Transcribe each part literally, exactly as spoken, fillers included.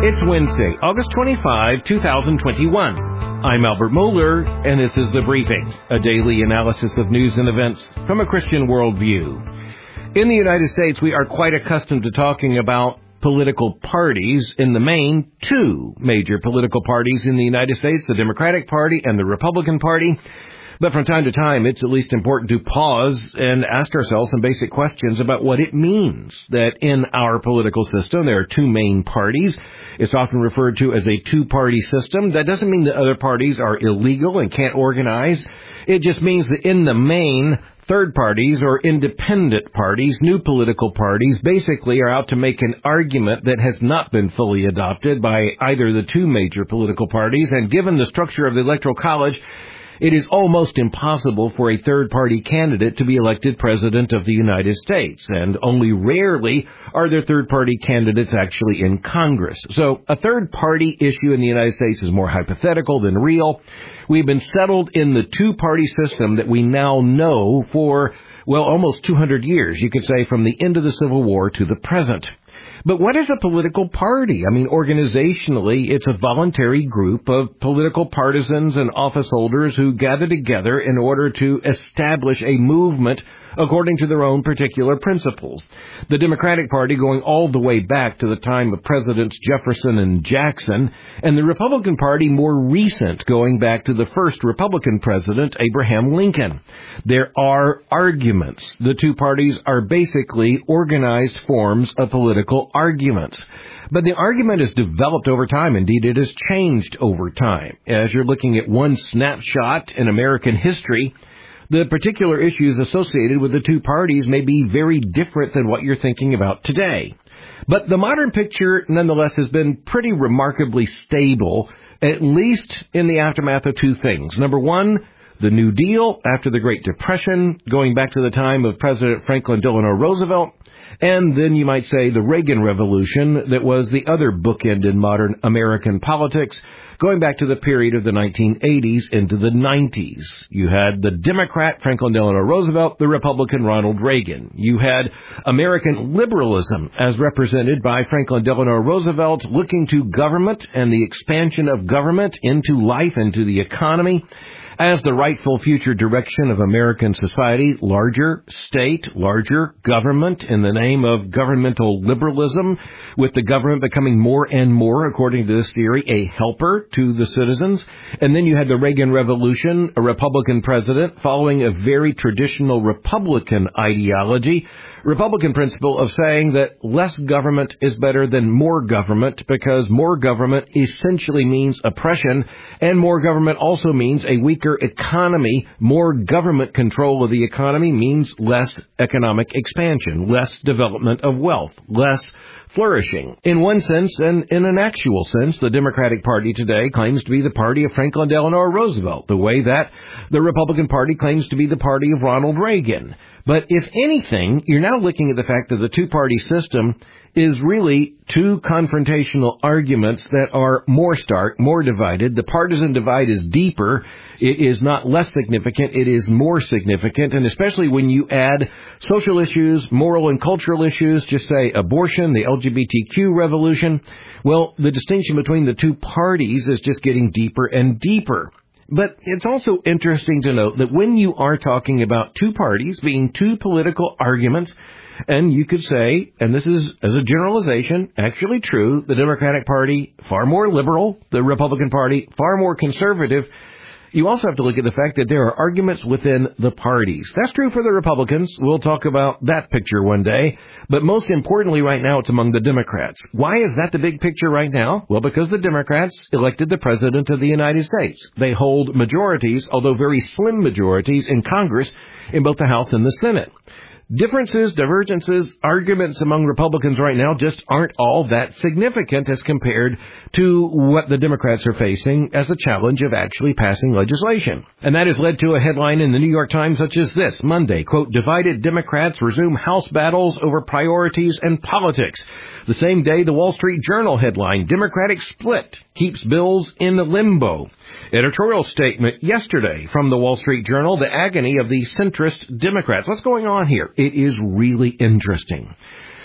It's Wednesday, August twenty-fifth, twenty twenty-one. I'm Albert Mohler, and this is The Briefing, a daily analysis of news and events from a Christian worldview. In the United States, we are quite accustomed to talking about political parties. In the main, two major political parties in the United States, the Democratic Party and the Republican Party. But from time to time, it's at least important to pause and ask ourselves some basic questions about what it means that in our political system there are two main parties. It's often referred to as a two-party system. That doesn't mean that other parties are illegal and can't organize. It just means that in the main, third parties or independent parties, new political parties, basically are out to make an argument that has not been fully adopted by either the two major political parties. And given the structure of the Electoral College, it is almost impossible for a third-party candidate to be elected President of the United States, and only rarely are there third-party candidates actually in Congress. So a third-party issue in the United States is more hypothetical than real. We've been settled in the two-party system that we now know for, well, almost two hundred years, you could say, from the end of the Civil War to the present. But what is a political party? I mean, organizationally, it's a voluntary group of political partisans and office holders who gather together in order to establish a movement according to their own particular principles. The Democratic Party going all the way back to the time of Presidents Jefferson and Jackson, and the Republican Party more recent, going back to the first Republican president, Abraham Lincoln. There are arguments. The two parties are basically organized forms of political arguments. But the argument has developed over time. Indeed, it has changed over time. As you're looking at one snapshot in American history, the particular issues associated with the two parties may be very different than what you're thinking about today. But the modern picture, nonetheless, has been pretty remarkably stable, at least in the aftermath of two things. Number one, the New Deal after the Great Depression, going back to the time of President Franklin Delano Roosevelt. And then you might say the Reagan Revolution, that was the other bookend in modern American politics, going back to the period of the nineteen eighties into the nineties. You had the Democrat Franklin Delano Roosevelt, the Republican Ronald Reagan. You had American liberalism as represented by Franklin Delano Roosevelt, looking to government and the expansion of government into life, into the economy, as the rightful future direction of American society. Larger state, larger government in the name of governmental liberalism, with the government becoming more and more, according to this theory, a helper to the citizens. And then you had the Reagan Revolution, a Republican president following a very traditional Republican ideology, Republican principle of saying that less government is better than more government, because more government essentially means oppression, and more government also means a weaker economy. More government control of the economy means less economic expansion, less development of wealth, less flourishing. In one sense, and in an actual sense, the Democratic Party today claims to be the party of Franklin Delano Roosevelt, the way that the Republican Party claims to be the party of Ronald Reagan. But if anything, you're now looking at the fact that the two-party system is really two confrontational arguments that are more stark, more divided. The partisan divide is deeper. It is not less significant. It is more significant. And especially when you add social issues, moral and cultural issues, just say abortion, the L G B T Q revolution, well, the distinction between the two parties is just getting deeper and deeper. But it's also interesting to note that when you are talking about two parties being two political arguments, and you could say, and this is, as a generalization, actually true, the Democratic Party far more liberal, the Republican Party far more conservative, you also have to look at the fact that there are arguments within the parties. That's true for the Republicans. We'll talk about that picture one day. But most importantly right now, it's among the Democrats. Why is that the big picture right now? Well, because the Democrats elected the President of the United States. They hold majorities, although very slim majorities, in Congress, in both the House and the Senate. Differences, divergences, arguments among Republicans right now just aren't all that significant as compared to what the Democrats are facing as the challenge of actually passing legislation. And that has led to a headline in the New York Times such as this, Monday, quote, divided Democrats resume House battles over priorities and politics. The same day, the Wall Street Journal headline, Democratic split keeps bills in limbo. Editorial statement yesterday from the Wall Street Journal, the agony of the centrist Democrats. What's going on here? It is really interesting.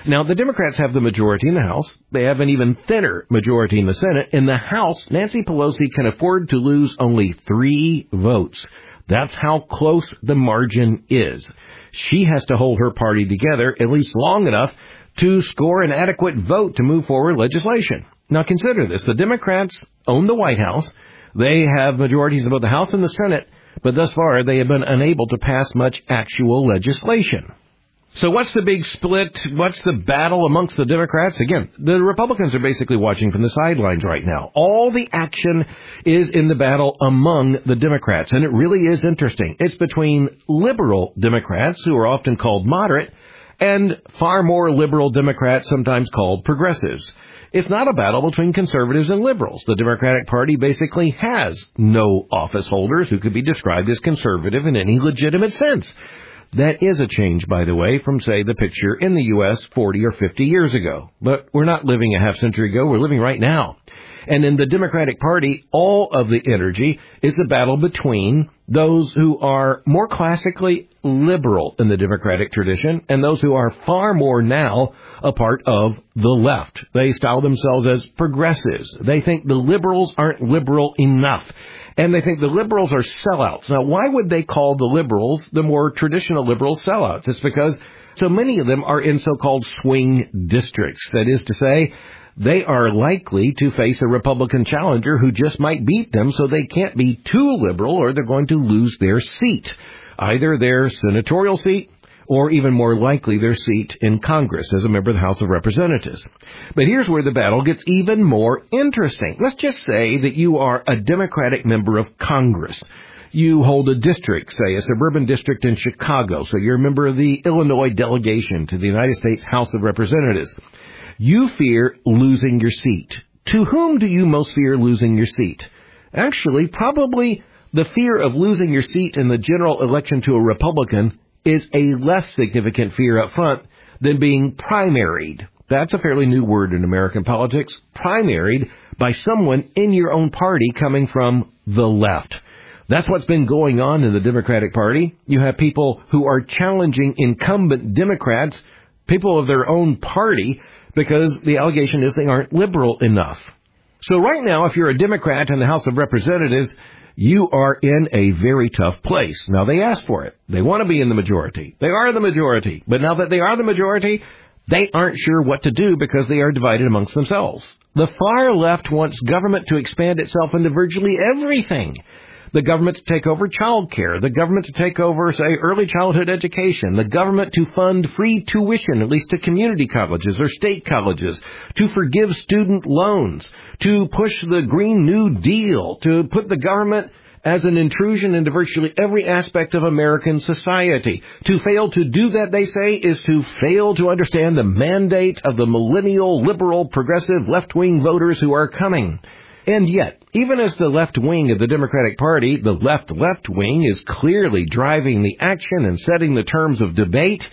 Now, the Democrats have the majority in the House. They have an even thinner majority in the Senate. In the House, Nancy Pelosi can afford to lose only three votes. That's how close the margin is. She has to hold her party together at least long enough to score an adequate vote to move forward legislation. Now, consider this. The Democrats own the White House. They have majorities in both the House and the Senate, but thus far they have been unable to pass much actual legislation. So what's the big split? What's the battle amongst the Democrats? Again, the Republicans are basically watching from the sidelines right now. All the action is in the battle among the Democrats, and it really is interesting. It's between liberal Democrats, who are often called moderate, and far more liberal Democrats, sometimes called progressives. It's not a battle between conservatives and liberals. The Democratic Party basically has no office holders who could be described as conservative in any legitimate sense. That is a change, by the way, from, say, the picture in the U S forty or fifty years ago. But we're not living a half century ago. We're living right now. And in the Democratic Party, all of the energy is the battle between those who are more classically liberal in the Democratic tradition and those who are far more now a part of the left. They style themselves as progressives. They think the liberals aren't liberal enough. And they think the liberals are sellouts. Now, why would they call the liberals, the more traditional liberals, sellouts? It's because so many of them are in so-called swing districts. That is to say, they are likely to face a Republican challenger who just might beat them, so they can't be too liberal or they're going to lose their seat, either their senatorial seat or even more likely their seat in Congress as a member of the House of Representatives. But here's where the battle gets even more interesting. Let's just say that you are a Democratic member of Congress. You hold a district, say a suburban district in Chicago, so you're a member of the Illinois delegation to the United States House of Representatives. You fear losing your seat. To whom do you most fear losing your seat? Actually, probably the fear of losing your seat in the general election to a Republican is a less significant fear up front than being primaried. That's a fairly new word in American politics. Primaried by someone in your own party coming from the left. That's what's been going on in the Democratic Party. You have people who are challenging incumbent Democrats, people of their own party, because the allegation is they aren't liberal enough. So right now, if you're a Democrat in the House of Representatives, you are in a very tough place. Now, they asked for it. They want to be in the majority. They are the majority. But now that they are the majority, they aren't sure what to do because they are divided amongst themselves. The far left wants government to expand itself into virtually everything. The government to take over child care, the government to take over, say, early childhood education, the government to fund free tuition, at least to community colleges or state colleges, to forgive student loans, to push the Green New Deal, to put the government as an intrusion into virtually every aspect of American society. To fail to do that, they say, is to fail to understand the mandate of the millennial, liberal, progressive, left-wing voters who are coming. And yet, even as the left wing of the Democratic Party, the left-left wing is clearly driving the action and setting the terms of debate,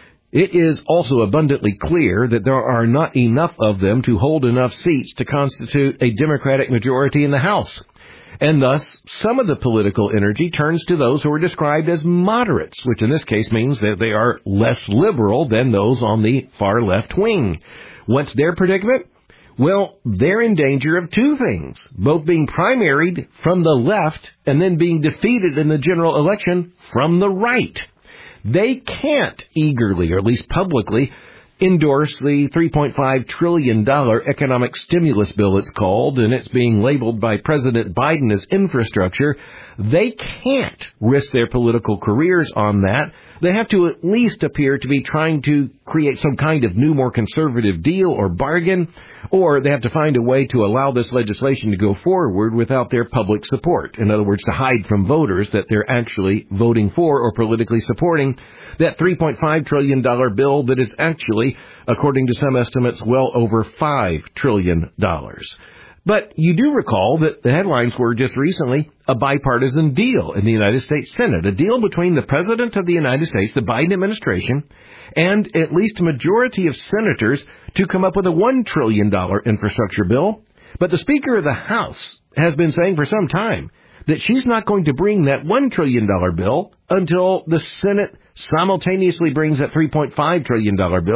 it is also abundantly clear that there are not enough of them to hold enough seats to constitute a Democratic majority in the House. And thus, some of the political energy turns to those who are described as moderates, which in this case means that they are less liberal than those on the far left wing. What's their predicament? Well, they're in danger of two things, both being primaried from the left and then being defeated in the general election from the right. They can't eagerly, or at least publicly, endorse the three point five trillion dollars economic stimulus bill, it's called, and it's being labeled by President Biden as infrastructure. They can't risk their political careers on that. They have to at least appear to be trying to create some kind of new, more conservative deal or bargain, or they have to find a way to allow this legislation to go forward without their public support. In other words, to hide from voters that they're actually voting for or politically supporting that three point five trillion dollars bill that is actually, according to some estimates, well over five trillion dollars. But you do recall that the headlines were just recently a bipartisan deal in the United States Senate, a deal between the President of the United States, the Biden administration, and at least a majority of senators to come up with a one trillion dollars infrastructure bill. But the Speaker of the House has been saying for some time that she's not going to bring that one trillion dollars bill until the Senate simultaneously brings that three point five trillion dollars bill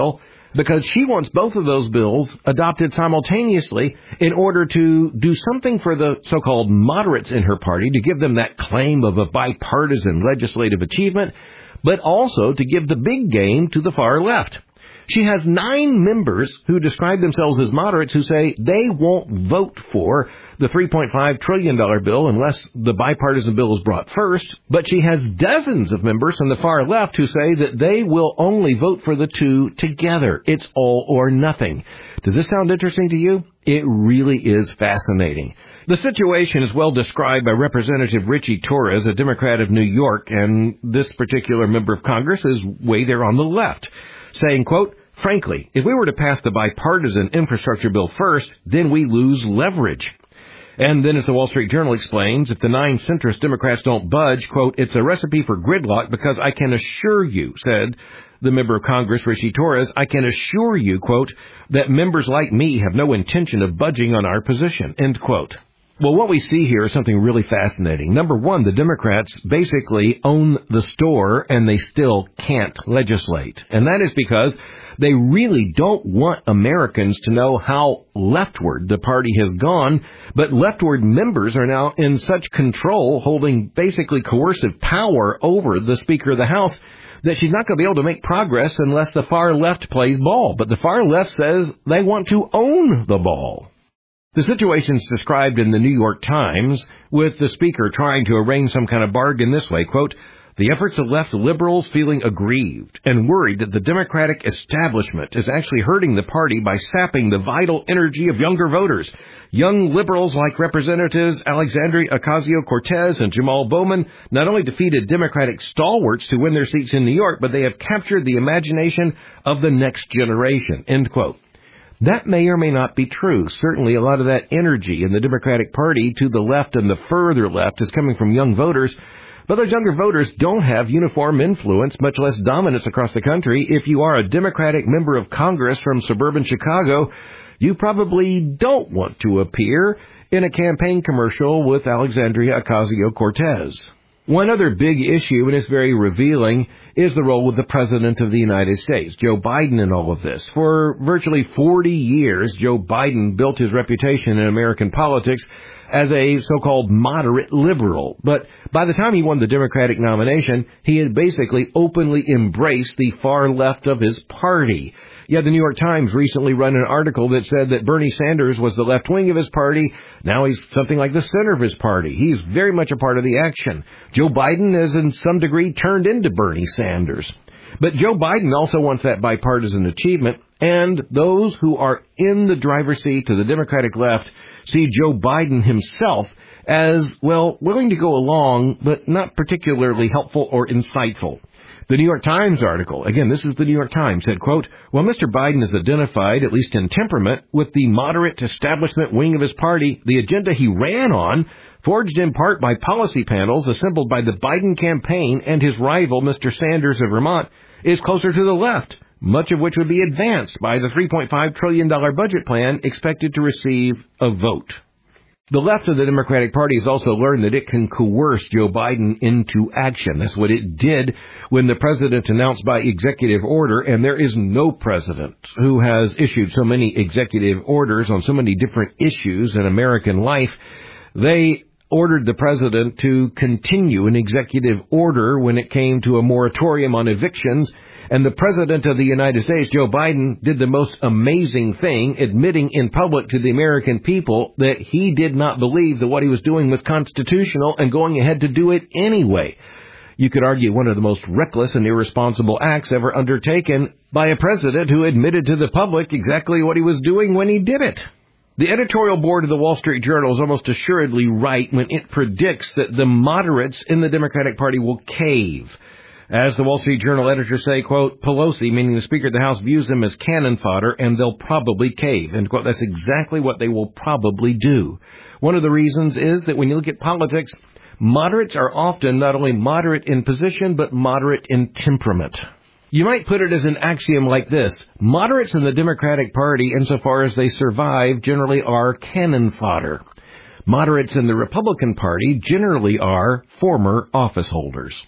because she wants both of those bills adopted simultaneously in order to do something for the so-called moderates in her party, to give them that claim of a bipartisan legislative achievement, but also to give the big game to the far left. She has nine members who describe themselves as moderates who say they won't vote for the three point five trillion dollars bill unless the bipartisan bill is brought first. But she has dozens of members on the far left who say that they will only vote for the two together. It's all or nothing. Does this sound interesting to you? It really is fascinating. The situation is well described by Representative Richie Torres, a Democrat of New York, and this particular member of Congress is way there on the left, saying, quote, "Frankly, if we were to pass the bipartisan infrastructure bill first, then we lose leverage." And then, as the Wall Street Journal explains, if the nine centrist Democrats don't budge, quote, "It's a recipe for gridlock because I can assure you," said the member of Congress, Richie Torres, "I can assure you," quote, "that members like me have no intention of budging on our position," end quote. Well, what we see here is something really fascinating. Number one, the Democrats basically own the store and they still can't legislate. And that is because they really don't want Americans to know how leftward the party has gone, but leftward members are now in such control, holding basically coercive power over the Speaker of the House, that she's not going to be able to make progress unless the far left plays ball. But the far left says they want to own the ball. The situation is described in the New York Times, with the Speaker trying to arrange some kind of bargain this way, quote, "The efforts of left liberals feeling aggrieved and worried that the Democratic establishment is actually hurting the party by sapping the vital energy of younger voters. Young liberals like Representatives Alexandria Ocasio-Cortez and Jamal Bowman not only defeated Democratic stalwarts to win their seats in New York, but they have captured the imagination of the next generation," end quote. That may or may not be true. Certainly a lot of that energy in the Democratic Party to the left and the further left is coming from young voters. But those younger voters don't have uniform influence, much less dominance across the country. If you are a Democratic member of Congress from suburban Chicago, you probably don't want to appear in a campaign commercial with Alexandria Ocasio-Cortez. One other big issue, and it's very revealing, is the role of the President of the United States, Joe Biden, in all of this. For virtually forty years, Joe Biden built his reputation in American politics as a so-called moderate liberal. But by the time he won the Democratic nomination, he had basically openly embraced the far left of his party. Yeah, the New York Times recently ran an article that said that Bernie Sanders was the left wing of his party. Now he's something like the center of his party. He's very much a part of the action. Joe Biden has in some degree turned into Bernie Sanders. But Joe Biden also wants that bipartisan achievement, and those who are in the driver's seat to the Democratic left see Joe Biden himself as, well, willing to go along, but not particularly helpful or insightful. The New York Times article, again, this is the New York Times, said, quote, "While Mister Biden is identified, at least in temperament, with the moderate establishment wing of his party, the agenda he ran on, forged in part by policy panels assembled by the Biden campaign and his rival, Mister Sanders of Vermont, is closer to the left, much of which would be advanced by the three point five trillion dollars budget plan expected to receive a vote." The left of the Democratic Party has also learned that it can coerce Joe Biden into action. That's what it did when the president announced by executive order, and there is no president who has issued so many executive orders on so many different issues in American life. They ordered the president to continue an executive order when it came to a moratorium on evictions. And the President of the United States, Joe Biden, did the most amazing thing, admitting in public to the American people that he did not believe that what he was doing was constitutional and going ahead to do it anyway. You could argue one of the most reckless and irresponsible acts ever undertaken by a president who admitted to the public exactly what he was doing when he did it. The editorial board of the Wall Street Journal is almost assuredly right when it predicts that the moderates in the Democratic Party will cave. As the Wall Street Journal editors say, quote, "Pelosi," meaning the Speaker of the House, "views them as cannon fodder, and they'll probably cave," end quote. That's exactly what they will probably do. One of the reasons is that when you look at politics, moderates are often not only moderate in position, but moderate in temperament. You might put it as an axiom like this: moderates in the Democratic Party, insofar as they survive, generally are cannon fodder. Moderates in the Republican Party generally are former office holders.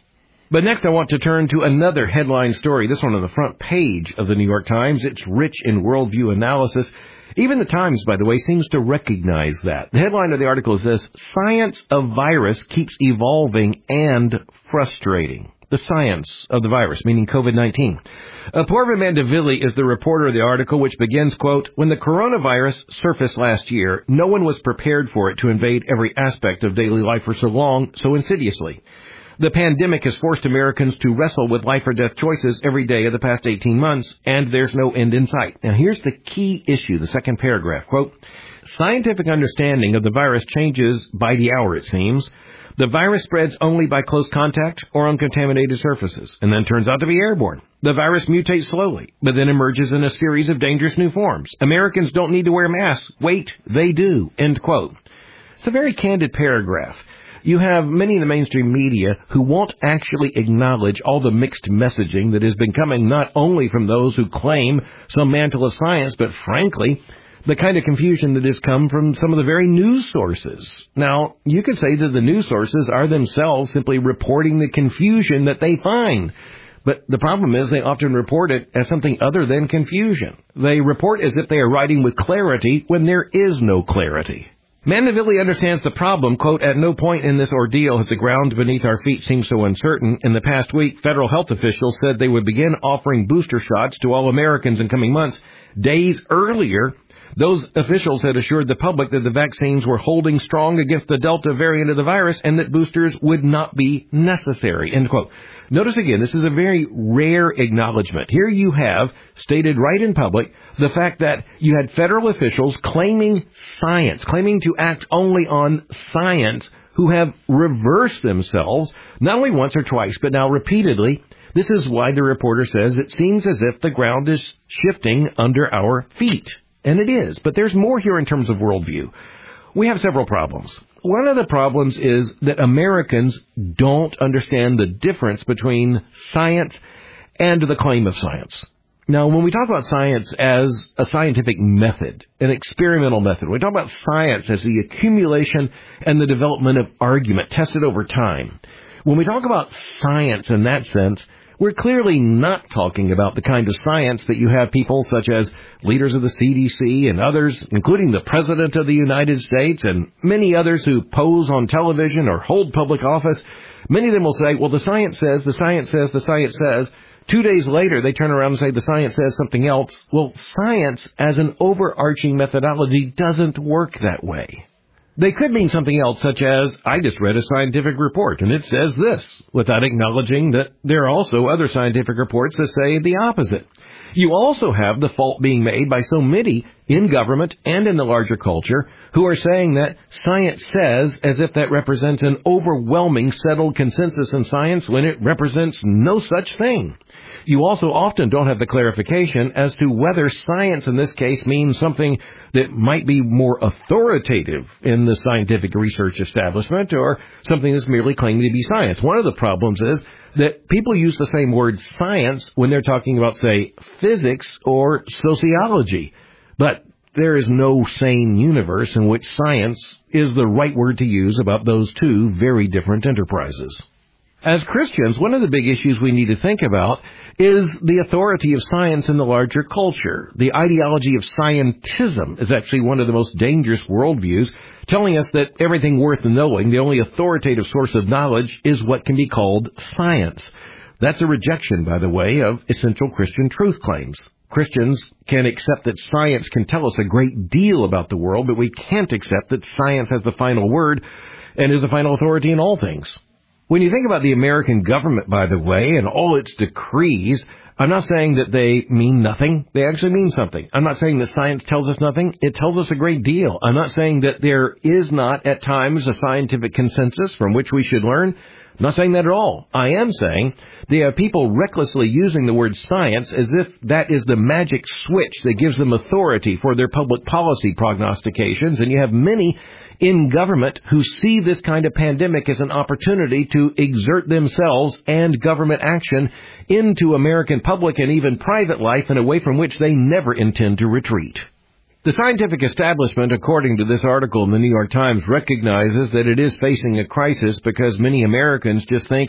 But next I want to turn to another headline story, this one on the front page of the New York Times. It's rich in worldview analysis. Even the Times, by the way, seems to recognize that. The headline of the article is this: Science of Virus Keeps Evolving and Frustrating. The science of the virus, meaning COVID nineteen. Apoorva Mandavilli is the reporter of the article, which begins, quote, "When the coronavirus surfaced last year, no one was prepared for it to invade every aspect of daily life for so long, so insidiously. The pandemic has forced Americans to wrestle with life or death choices every day of the past eighteen months, and there's no end in sight." Now, here's the key issue, the second paragraph, quote, "Scientific understanding of the virus changes by the hour, it seems. The virus spreads only by close contact or on contaminated surfaces, and then turns out to be airborne. The virus mutates slowly, but then emerges in a series of dangerous new forms. Americans don't need to wear masks. Wait, they do," end quote. It's a very candid paragraph. You have many in the mainstream media who won't actually acknowledge all the mixed messaging that has been coming not only from those who claim some mantle of science, but frankly, the kind of confusion that has come from some of the very news sources. Now, you could say that the news sources are themselves simply reporting the confusion that they find. But the problem is they often report it as something other than confusion. They report as if they are writing with clarity when there is no clarity. Mandavilli understands the problem, quote, "At no point in this ordeal has the ground beneath our feet seemed so uncertain. In the past week, federal health officials said they would begin offering booster shots to all Americans in coming months. Days earlier, those officials had assured the public that the vaccines were holding strong against the Delta variant of the virus and that boosters would not be necessary," end quote. Notice again, this is a very rare acknowledgement. Here you have, stated right in public, the fact that you had federal officials claiming science, claiming to act only on science, who have reversed themselves, not only once or twice, but now repeatedly. This is why the reporter says it seems as if the ground is shifting under our feet. And it is, but there's more here in terms of worldview. We have several problems. One of the problems is that Americans don't understand the difference between science and the claim of science. Now, when we talk about science as a scientific method, an experimental method, we talk about science as the accumulation and the development of argument tested over time. When we talk about science in that sense, we're clearly not talking about the kind of science that you have people such as leaders of the C D C and others, including the President of the United States and many others who pose on television or hold public office. Many of them will say, well, the science says, the science says, the science says. Two days later, they turn around and say the science says something else. Well, science as an overarching methodology doesn't work that way. They could mean something else, such as, I just read a scientific report, and it says this, without acknowledging that there are also other scientific reports that say the opposite. You also have the fault being made by so many in government and in the larger culture who are saying that science says as if that represents an overwhelming settled consensus in science when it represents no such thing. You also often don't have the clarification as to whether science in this case means something that might be more authoritative in the scientific research establishment or something that's merely claiming to be science. One of the problems is that people use the same word science when they're talking about, say, physics or sociology. But there is no sane universe in which science is the right word to use about those two very different enterprises. As Christians, one of the big issues we need to think about is the authority of science in the larger culture. The ideology of scientism is actually one of the most dangerous worldviews, telling us that everything worth knowing, the only authoritative source of knowledge, is what can be called science. That's a rejection, by the way, of essential Christian truth claims. Christians can accept that science can tell us a great deal about the world, but we can't accept that science has the final word and is the final authority in all things. When you think about the American government, by the way, and all its decrees, I'm not saying that they mean nothing. They actually mean something. I'm not saying that science tells us nothing. It tells us a great deal. I'm not saying that there is not, at times, a scientific consensus from which we should learn. I'm not saying that at all. I am saying they have people recklessly using the word science as if that is the magic switch that gives them authority for their public policy prognostications, and you have many in government who see this kind of pandemic as an opportunity to exert themselves and government action into American public and even private life in a way from which they never intend to retreat. The scientific establishment, according to this article in the New York Times, recognizes that it is facing a crisis because many Americans just think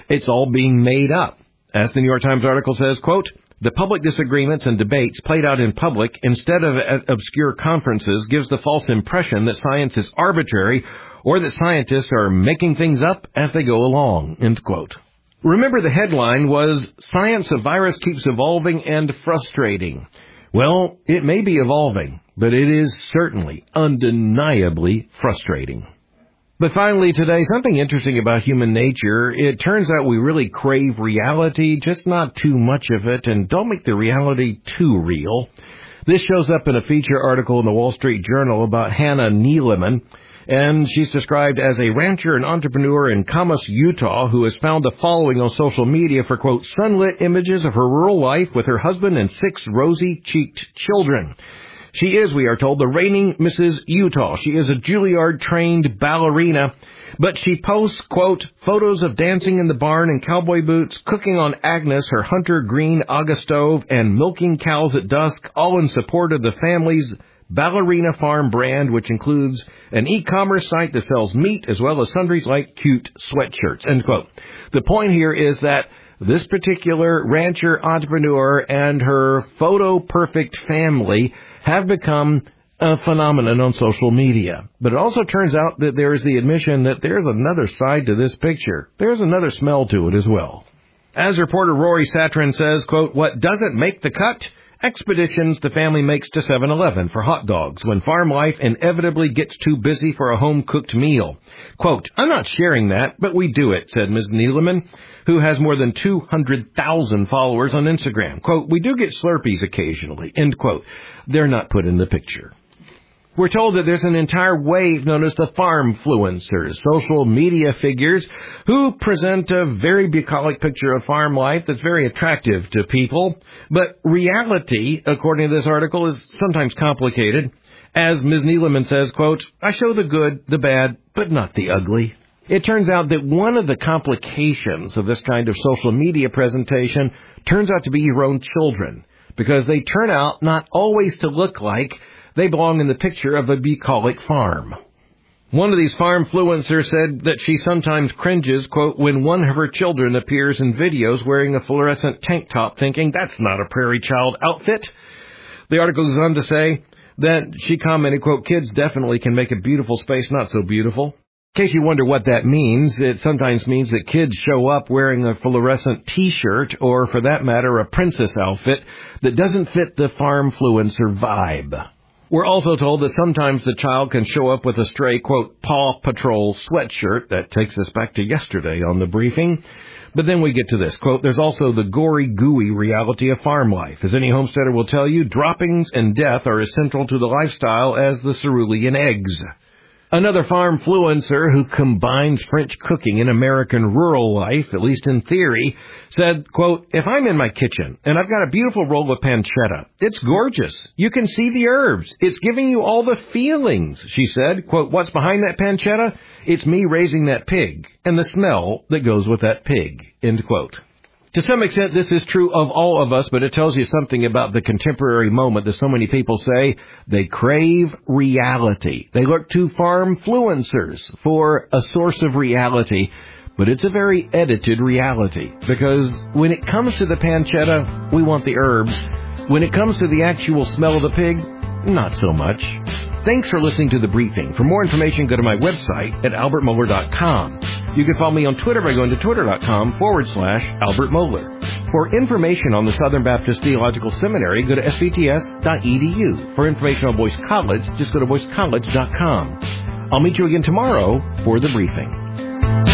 It's all being made up. As the New York Times article says, quote, the public disagreements and debates played out in public instead of at obscure conferences gives the false impression that science is arbitrary or that scientists are making things up as they go along, end quote. Remember, the headline was, Science of Virus Keeps Evolving and Frustrating. Well, it may be evolving, but it is certainly, undeniably frustrating. But finally today, something interesting about human nature. It turns out we really crave reality, just not too much of it, and don't make the reality too real. This shows up in a feature article in the Wall Street Journal about Hannah Neeleman, and she's described as a rancher and entrepreneur in Kamas, Utah, who has found a following on social media for, quote, sunlit images of her rural life with her husband and six rosy-cheeked children. She is, we are told, the reigning Missus Utah. She is a Juilliard-trained ballerina, but she posts, quote, photos of dancing in the barn in cowboy boots, cooking on Agnes, her Hunter Green Aga stove, and milking cows at dusk, all in support of the family's Ballerina Farm brand, which includes an e-commerce site that sells meat as well as sundries like cute sweatshirts, end quote. The point here is that this particular rancher entrepreneur and her photo-perfect family have become a phenomenon on social media. But it also turns out that there is the admission that there's another side to this picture. There's another smell to it as well. As reporter Rory Satrin says, quote, what doesn't make the cut? Expeditions the family makes to seven eleven for hot dogs when farm life inevitably gets too busy for a home-cooked meal. Quote, I'm not sharing that, but we do it, said Miz Neeleman, who has more than two hundred thousand followers on Instagram. Quote, we do get Slurpees occasionally, end quote. They're not put in the picture. We're told that there's an entire wave known as the farmfluencers, social media figures who present a very bucolic picture of farm life that's very attractive to people. But reality, according to this article, is sometimes complicated. As Miz Neeleman says, quote, I show the good, the bad, but not the ugly. It turns out that one of the complications of this kind of social media presentation turns out to be your own children, because they turn out not always to look like they belong in the picture of a bucolic farm. One of these farmfluencers said that she sometimes cringes, quote, when one of her children appears in videos wearing a fluorescent tank top, thinking that's not a prairie child outfit. The article goes on to say that she commented, quote, kids definitely can make a beautiful space not so beautiful. In case you wonder what that means, it sometimes means that kids show up wearing a fluorescent T-shirt or, for that matter, a princess outfit that doesn't fit the farmfluencer vibe. We're also told that sometimes the child can show up with a stray, quote, Paw Patrol sweatshirt. That takes us back to yesterday on the briefing. But then we get to this, quote, there's also the gory, gooey reality of farm life. As any homesteader will tell you, droppings and death are as central to the lifestyle as the cerulean eggs. Another farmfluencer who combines French cooking and American rural life, at least in theory, said, quote, if I'm in my kitchen and I've got a beautiful roll of pancetta, it's gorgeous. You can see the herbs. It's giving you all the feelings, she said. Quote, what's behind that pancetta? It's me raising that pig and the smell that goes with that pig, end quote. To some extent, this is true of all of us, but it tells you something about the contemporary moment that so many people say they crave reality. They look to farmfluencers for a source of reality, but it's a very edited reality, because when it comes to the pancetta, we want the herbs. When it comes to the actual smell of the pig, not so much. Thanks for listening to The Briefing. For more information, go to my website at albert mohler dot com. You can follow me on Twitter by going to twitter.com forward slash Albert Mohler. For information on the Southern Baptist Theological Seminary, go to s b t s dot e d u. For information on Boyce College, just go to boyce college dot com. I'll meet you again tomorrow for The Briefing.